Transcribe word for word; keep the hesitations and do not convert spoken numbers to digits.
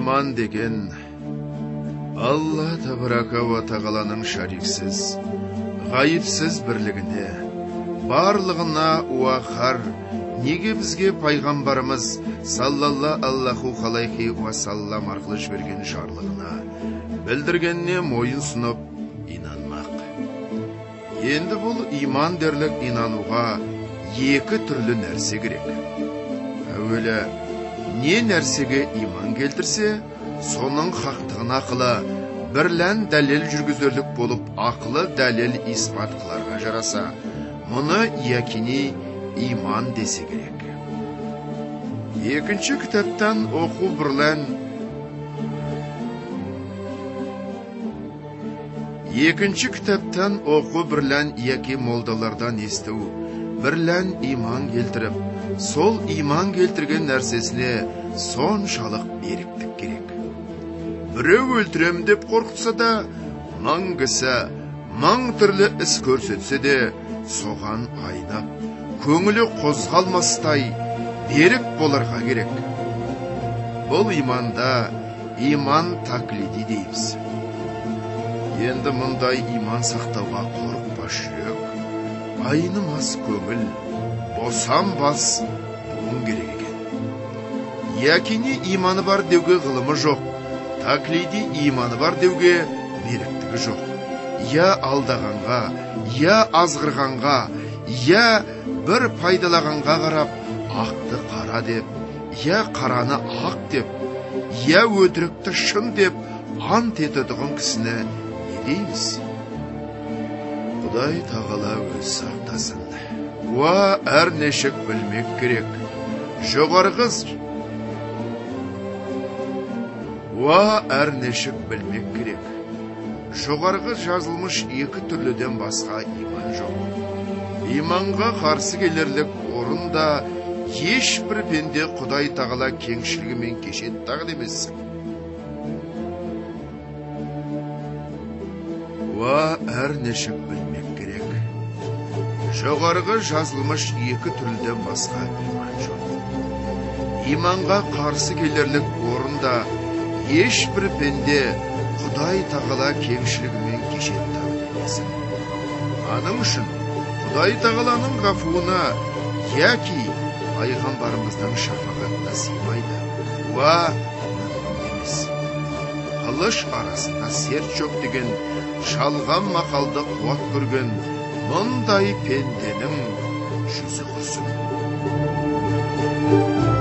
иман деген Алла Табарака ва Тағаланың шариксіз, ғайыпсыз бірлігіне, барлығына уақар, неге бізге пайғамбарымыз саллалла аллаху халайхи уасаллам арқылы жіберген жарлығына, білдіргеніне мойын сұнып инанмақ. Енді бұл иман дерлік инануға екі түрлі нәрсе керек. Әуелі, не нәрсеге иман келтірсе, соның хақтығын ақылы, бірлән дәлел жүргізерлік болып, ақылы дәлел испат қыларға жараса, мұны якини иман десе керек. Екінші кітаптан оқу бірлән Екінші кітаптан оқу бірлән яки молдалардан есту, бірлән иман келтіріп, сол иман келтірген нәрсесіне соншалық беріктік керек. Біреу өлтірем деп қорқытса да, мың кісі, мың түрлі іс көрсетсе де, соған айнап, көңілі қозғалмастай берік боларға керек. Бұл иманда иман таклиди дейміз. Енді мұндай иман сақтауға қорықпас жүрек, айнымас көңіл, босанбас болуң керек екен. Якини иманы бар деуге ғылымы жоқ, таклиди иманы бар деуге беріктігі жоқ. Я алдағанға, я азғырғанға, я бір пайдалағанға қарап, ақты қара деп, я қараны ақ деп, я өтірікті шын деп ант ететұғын кісіні не дейміз? Құдай Тағала өз сақтасын. Уа әр нешік білмек керек. Жоғарғыз Уа әр нешік білмек керек. Жоғарғы жазылмыш екі түрліден басқа иман жоқ. Иманға қарсы келерлік орында ешбір пенде Құдай Тағала кеңшілігімен кешет тағды емессің. Уа әр нешік білмек керек. Жоғарғы жазылмыш екі түрліден басқа иман жоқ. Иманға қарсы келерлік орында ешбір пенде Құдай Тағала кеңшілігімен кешет тағды емессің. Аның үшін Құдай Тағаланың ғафуына яки пайғамбарымыздың шафағатына сыймайды. Уа емес. Қылыш арасында серт жоқ деген шалған мақалды қуат көрген мұндай пенденің жүзі құрсын.